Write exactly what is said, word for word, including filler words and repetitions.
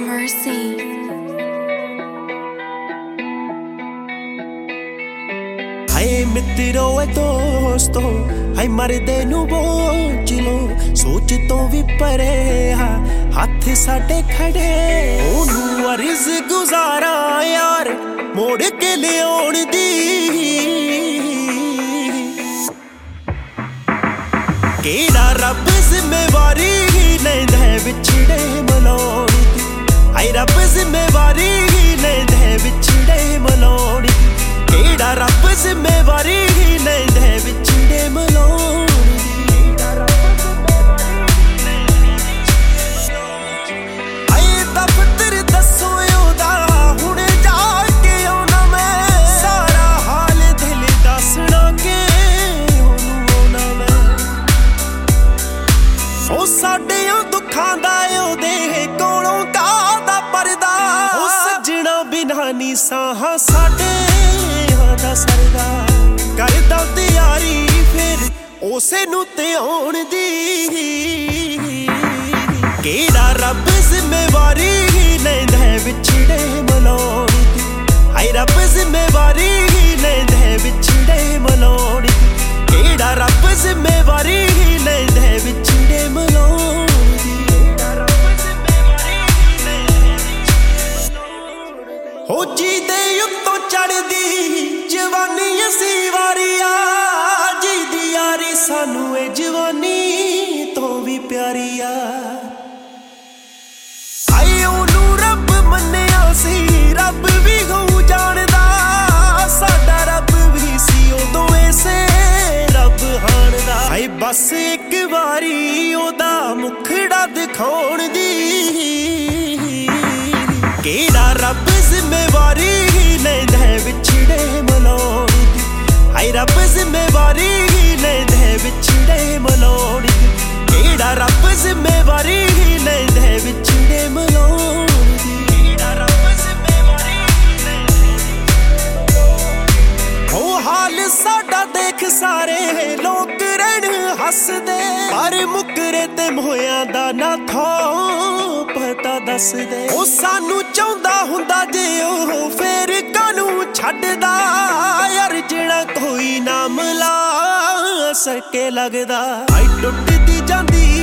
Mercy. हाय मित्रो ए दोस्तो हाय मरदे नू बोझ लो सोच तो भी परे हा हथ साडे खड़े ओनू अर्ज गुजारा यार मोड़ के लियाउण दी केड़ा रब जिम्मेवारी लैंदा विछड़े मलाउण दी हाय रब जिम्मेवारी लैंदा विछड़े मलाउण दी केड़ा रब जिम्मेवारी लैंदा विछड़े मलाउण ਸਾਡਿਆਂ ਦੁੱਖਾਂ ਦਾ ਉਹਦੇ ਕੋਲੋਂ ਕਾਹਦਾ ਪਰਦਾ ਉਹ ਸੱਜਣਾ ਬਿਨਾਂ ਨੀ ਸਾਹਾਂ ਸਾਡੇ ਦਾ ਸਰਦਾ ਕਰਦਾ ਤਿਆਰੀ ਫਿਰ ਉਸੇ ਨੂੰ ਤੇ ਆਉਣ ਦੀ ਕਿਹੜਾ ਰੱਬ ਜ਼ਿੰਮੇਵਾਰੀ ਲੈਂਦਾ ਵਿਛੜੇ ਮਲਾਉਣ ਦੀ ਹਾਏ ਰੱਬ ਜ਼ਿੰਮੇਵਾਰੀ ਲੈਂਦਾ ਵਿਛੜੇ ਮਲਾਉਣ ਦੀ ਕਿਹੜਾ ਰੱਬ ਜ਼ਿੰਮੇਵਾਰੀ ਲੈਂਦਾ ਵਿਛੜੇ ਮਲਾਉਣ ਹੋ ਜੀ ਦੇ ਉੱਤੋਂ ਚੜਦੀ ਜਵਾਨੀ ਅਸੀਂ ਵਾਰੀਆ ਜੀ ਦੀ ਯਾਰੀ ਸਾਨੂੰ ਇਹ ਜਵਾਨੀ ਤੋਂ ਵੀ ਪਿਆਰੀ ਆ ਆਏ ਉਹਨੂੰ ਰੱਬ ਮੰਨਿਆ ਸੀ ਰੱਬ ਵੀ ਗਊ ਜਾਣਦਾ ਸਾਡਾ ਰੱਬ ਵੀ ਸੀ ਉਦੋਂ ਐਸੇ ਰੱਬ ਹਾਣਦਾ ਆਏ ਬਸ ਇੱਕ ਵਾਰੀ ਉਹਦਾ ਮੁਖੜਾ ਦਿਖਾਉਣ ਦੀ ਕਿਹੜਾ ਰੱਬ ਜ਼ਿੰਮੇਵਾਰੀ ਲੈਂਦਾ ਵਿਛੜੇ ਮਲਾਉਣ ਦੀ ਹਾਏ ਰੱਬ ਜ਼ਿੰਮੇਵਾਰੀ ਲੈਂਦਾ ਵਿਛੜੇ ਮਲਾਉਣ ਦੀ ਕਿਹੜਾ ਰੱਬ ਜ਼ਿੰਮੇਵਾਰੀ ਲੈਂਦਾ ਵਿਛੜੇ ਮਲਾਉਣ ਦੀ ਕਿਹੜਾ ਰੱਬ ਜ਼ਿੰਮੇਵਾਰੀ ਹੋ ਹਾਲ ਸਾਡਾ ਦੇਖ ਸਾਰੇ ਲੋਕ ਰਹਿਣ ਹੱਸਦੇ ਪਰ ਮੁਕਰੇ ਤੇ ਮੋਹਿਆਂ ਦਾ ਨਾ ਥਾਂ ਪਤਾ ਦੱਸਦੇ ਉਹ ਸਾਨੂੰ ਚਾਹੁੰਦਾ ਹੁੰਦਾ ਜੇ ਉਹ ਫੇਰ ਕਾਨੂੰ ਛੱਡਦਾ ਯਾਰ ਜਿਹੜਾ ਕੋਈ ਨਾ ਮਿਲਾ ਸਕੇ ਲੱਗਦਾ ਆਈ ਟੁੱਟਦੀ ਜਾਂਦੀ